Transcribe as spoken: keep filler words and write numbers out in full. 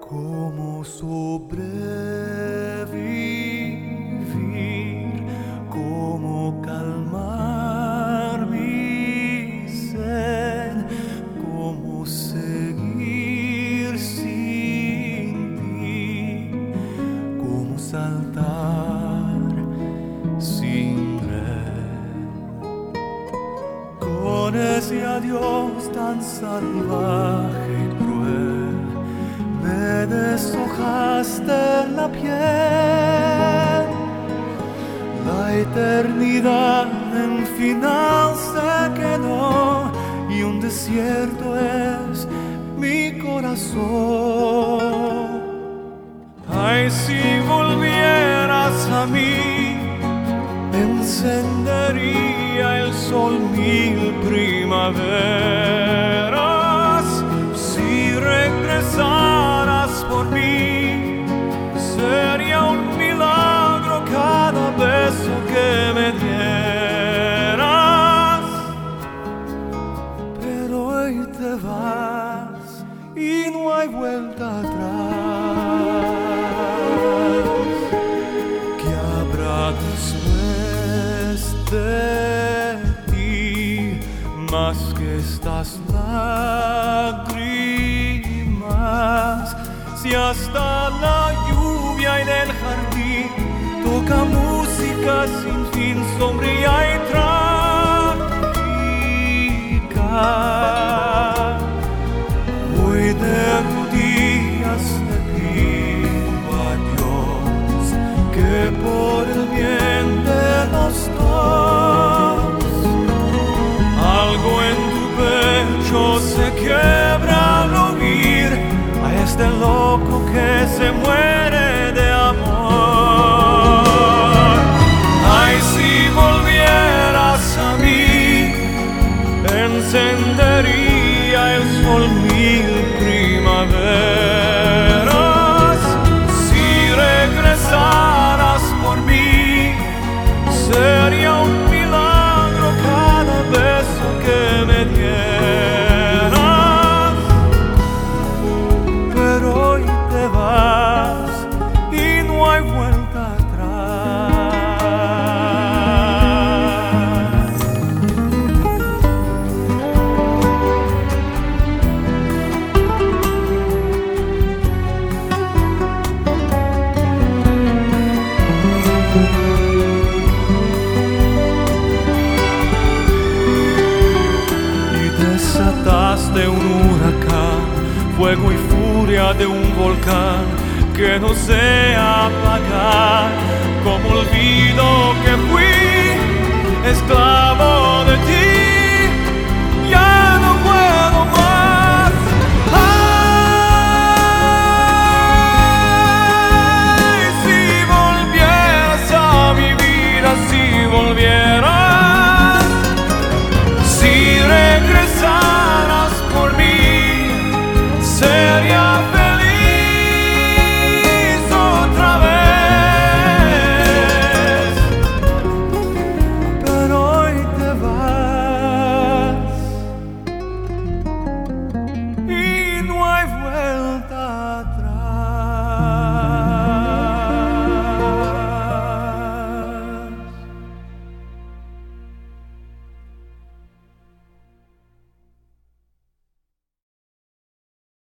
¿Cómo sobrevivir? ¿Cómo calmar mi sed? ¿Cómo seguir sin ti? ¿Cómo saltar sin red? Con ese adiós tan salvaje y cruel me deshojaste la piel. La eternidad en final se quedó y un desierto es mi corazón. Ay, si volvieras a mí, encendería el sol mil primaveras. Si regresaras por mí, sería un milagro cada beso que me dieras. Pero hoy te vas y no hay vuelta atrás. ¿Qué habrá después de ti más que estas lágrimas? Si hasta la lluvia en el jardín toca música sin fin, sombría y trágica, hoy de rodillas te pido a Dios que por el bien de los dos algo en tu pecho se quiebra al oír a este loco que se muere de amor. Ay, si volvieras a mí, encendería el sol mil primaveras. Si regresaras por mí, sería un milagro cada beso que me dieras. Pero hoy te vas y no hay vuelta de un huracán, fuego y furia de un volcán que no sé apagar. Como olvido que fui esclavo de ti, ya no puedo más. Ay, si volvieras a vivir así, volvieras. Si